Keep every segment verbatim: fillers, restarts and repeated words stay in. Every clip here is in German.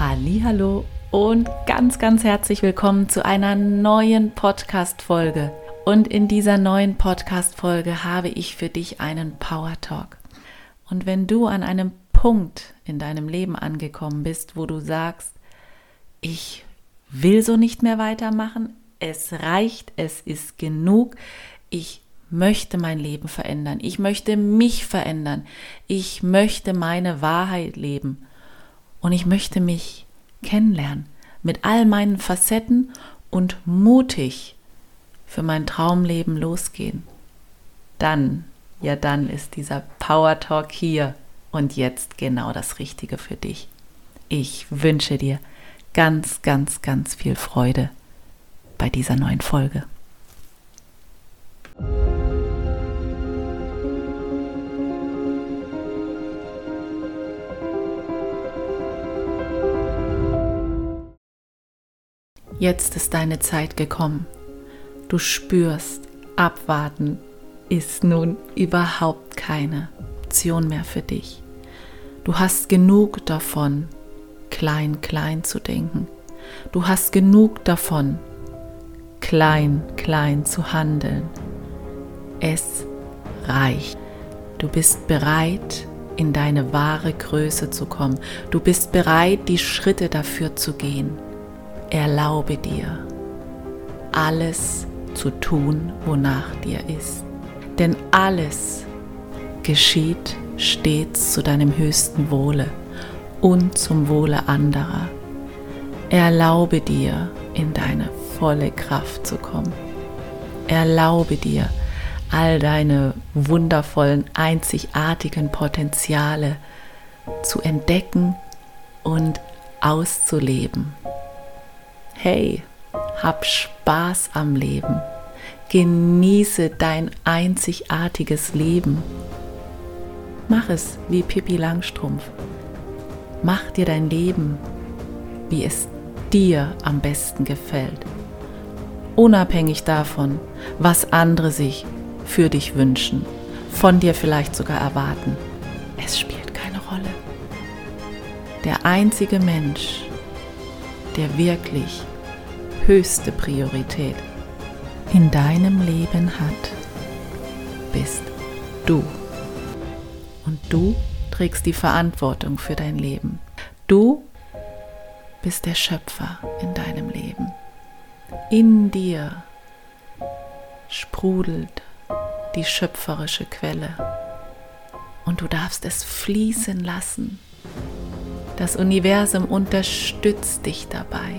Hallihallo und ganz, ganz herzlich willkommen zu einer neuen Podcast-Folge. Und in dieser neuen Podcast-Folge habe ich für dich einen Power Talk. Und wenn du an einem Punkt in deinem Leben angekommen bist, wo du sagst, ich will so nicht mehr weitermachen, es reicht, es ist genug, ich möchte mein Leben verändern, ich möchte mich verändern, ich möchte meine Wahrheit leben und ich möchte mich kennenlernen mit all meinen Facetten und mutig für mein Traumleben losgehen. Dann, ja dann ist dieser Power Talk hier und jetzt genau das Richtige für dich. Ich wünsche dir ganz, ganz, ganz viel Freude bei dieser neuen Folge. Jetzt ist deine Zeit gekommen. Du spürst, abwarten ist nun überhaupt keine Option mehr für dich. Du hast genug davon, klein, klein zu denken. Du hast genug davon, klein, klein zu handeln. Es reicht. Du bist bereit, in deine wahre Größe zu kommen. Du bist bereit, die Schritte dafür zu gehen. Erlaube dir, alles zu tun, wonach dir ist. Denn alles geschieht stets zu deinem höchsten Wohle und zum Wohle anderer. Erlaube dir, in deine volle Kraft zu kommen. Erlaube dir, all deine wundervollen, einzigartigen Potenziale zu entdecken und auszuleben. Hey, hab Spaß am Leben. Genieße dein einzigartiges Leben. Mach es wie Pippi Langstrumpf. Mach dir dein Leben, wie es dir am besten gefällt. Unabhängig davon, was andere sich für dich wünschen, von dir vielleicht sogar erwarten. Es spielt keine Rolle. Der einzige Mensch, der wirklich höchste Priorität in deinem Leben hat, bist du. Und du trägst die Verantwortung für dein Leben. Du bist der Schöpfer in deinem Leben. In dir sprudelt die schöpferische Quelle und du darfst es fließen lassen. Das Universum unterstützt dich dabei.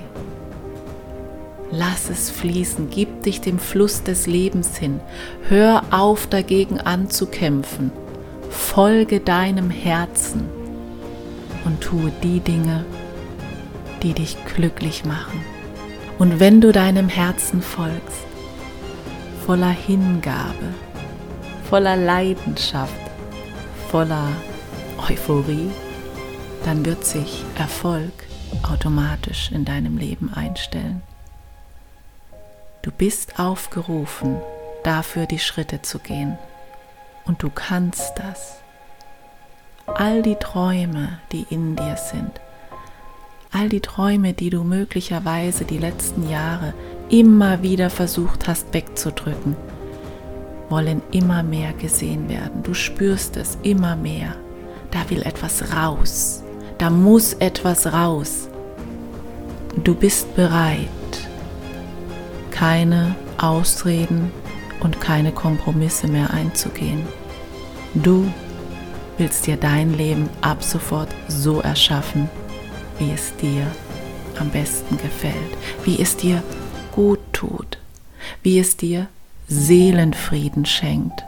Lass es fließen, gib dich dem Fluss des Lebens hin. Hör auf, dagegen anzukämpfen. Folge deinem Herzen und tue die Dinge, die dich glücklich machen. Und wenn du deinem Herzen folgst, voller Hingabe, voller Leidenschaft, voller Euphorie, dann wird sich Erfolg automatisch in deinem Leben einstellen. Du bist aufgerufen, dafür die Schritte zu gehen. Und du kannst das. All die Träume, die in dir sind, all die Träume, die du möglicherweise die letzten Jahre immer wieder versucht hast wegzudrücken, wollen immer mehr gesehen werden. Du spürst es immer mehr. Da will etwas raus. Da muss etwas raus. Du bist bereit, keine Ausreden und keine Kompromisse mehr einzugehen. Du willst dir dein Leben ab sofort so erschaffen, wie es dir am besten gefällt, wie es dir gut tut, wie es dir Seelenfrieden schenkt.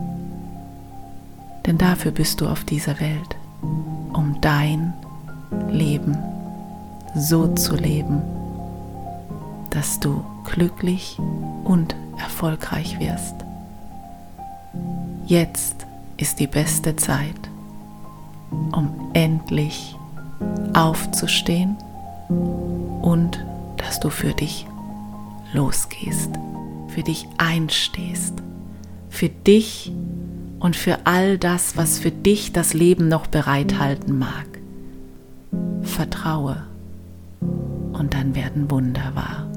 Denn dafür bist du auf dieser Welt, um dein Leben so zu leben, dass du glücklich und erfolgreich wirst. Jetzt ist die beste Zeit, um endlich aufzustehen und dass du für dich losgehst, für dich einstehst, für dich und für all das, was für dich das Leben noch bereithalten mag. Vertraue und dann werden Wunder wahr.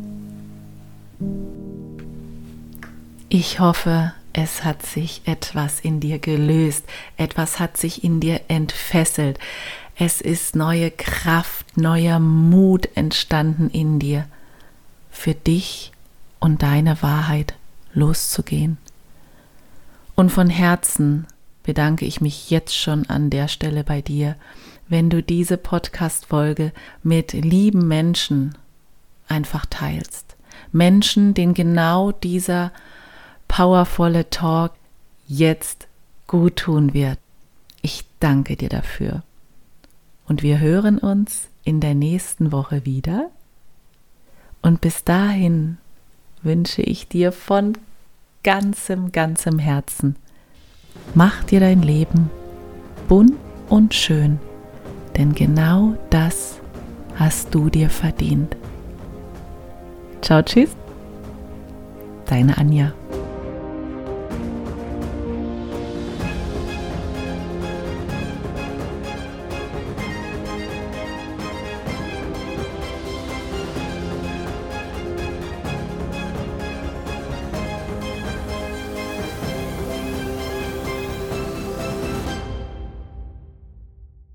Ich hoffe, es hat sich etwas in dir gelöst, etwas hat sich in dir entfesselt. Es ist neue Kraft, neuer Mut entstanden in dir, für dich und deine Wahrheit loszugehen. Und von Herzen bedanke ich mich jetzt schon an der Stelle bei dir, wenn du diese Podcast-Folge mit lieben Menschen einfach teilst. Menschen, denen genau dieser powervolle Talk jetzt gut tun wird. Ich danke dir dafür. Und wir hören uns in der nächsten Woche wieder. Und bis dahin wünsche ich dir von ganzem, ganzem Herzen, mach dir dein Leben bunt und schön, denn genau das hast du dir verdient. Ciao, tschüss, deine Anja.